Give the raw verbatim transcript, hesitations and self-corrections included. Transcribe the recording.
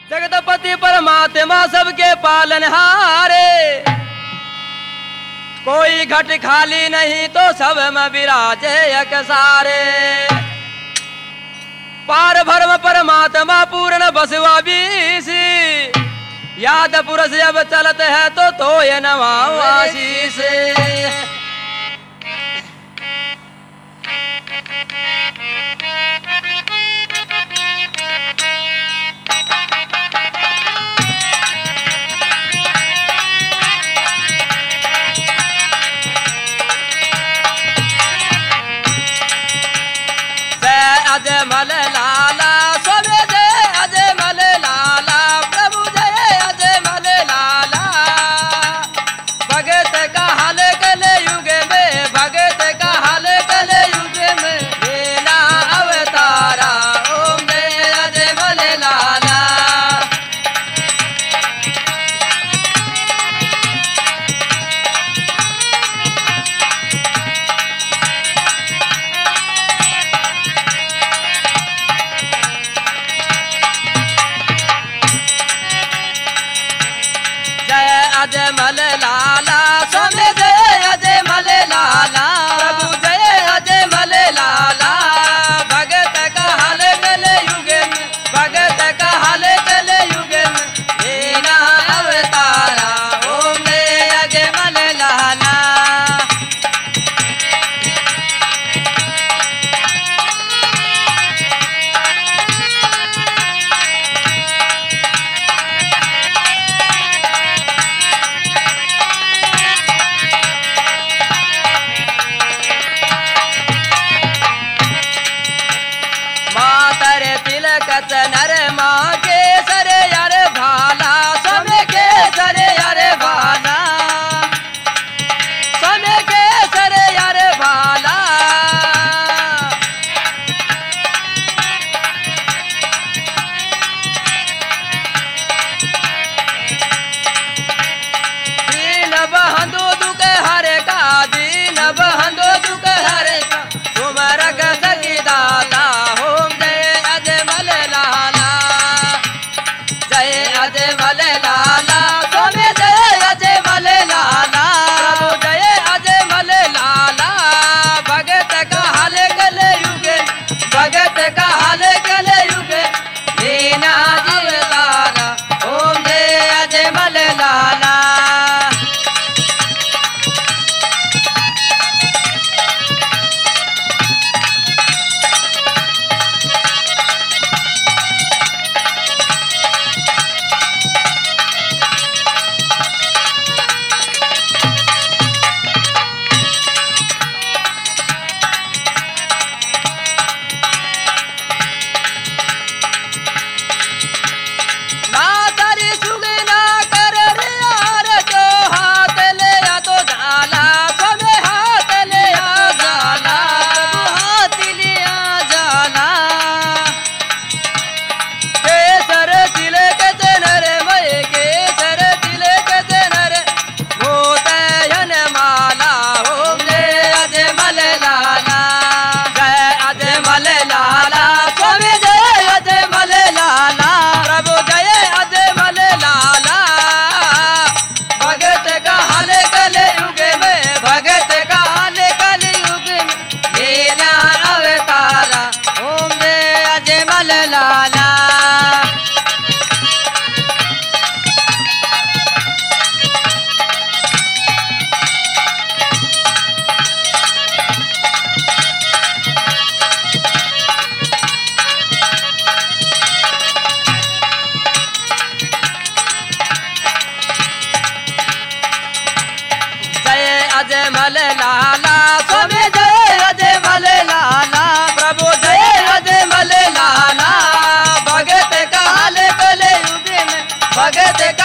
जगतपति परमात्मा सबके पालनहारे, कोई घट खाली नहीं तो सब में विराजे एक सारे। पार भरम परमात्मा पूर्ण बसवा बीसी, याद पुरुष जब चलत है तो तो ये नवाओ आशीष। अजय मल लाला स्वामी जय अजय मल लाला, प्रभु जय अजय मल लाला। भगत का हाल कले युग में, भगत का हाल कले युग में, लेला अवतारा ओम जय अजय मल लाला। अजय मल लाला स्वामी जय अजय मल लाला, प्रभु जय अजय मल लाला। भगत का हाल कले युग में, भगत का हाल कले युग में, लेना अवतारा ओम जय अजय मल लाला। नर माँ के सरे यार भाला, समय के सरे यार भाला, समय के सरे यार भाला। दीन बंधु दुख हरे का, दीन बंधु दुख हरे का, तुम रग सकी दाता ओम जय अजय मल लाला। जय अजय मल लाला स्वामी जय अजय मल लाला, प्रभु जय अजय मल लाला। भगत का हाल कले युग, भगत का हाल कले युग, लेना अवतारा ओम जय अजय मल लाला। अजय मल लाला स्वामी जय अजय मल लाला, प्रभु जय अजय मल लाला। भगत का हाल कले युग में, भगत